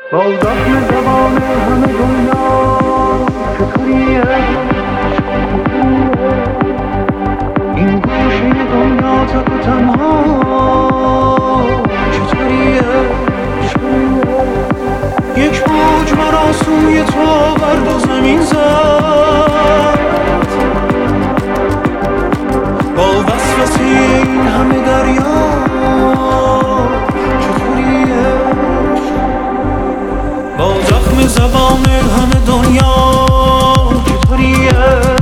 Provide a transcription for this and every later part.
با زخم زبان همه دنیا چطوریه این گوشه دنیا تک و تنها چطوریه یک موج مرا سوی تو برد و زمین زد با وسوسه این همه دریا چطوریه با زخم زبان همه دنیا چطوریه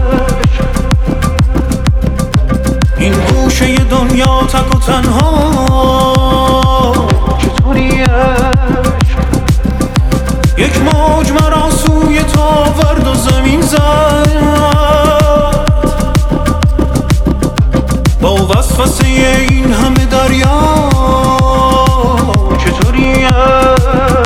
این گوشه دنیا تک و تنها چطوریه یک موج مرا سوی تو ورد و زمین زد با وسوسه این همه دریا چطوریه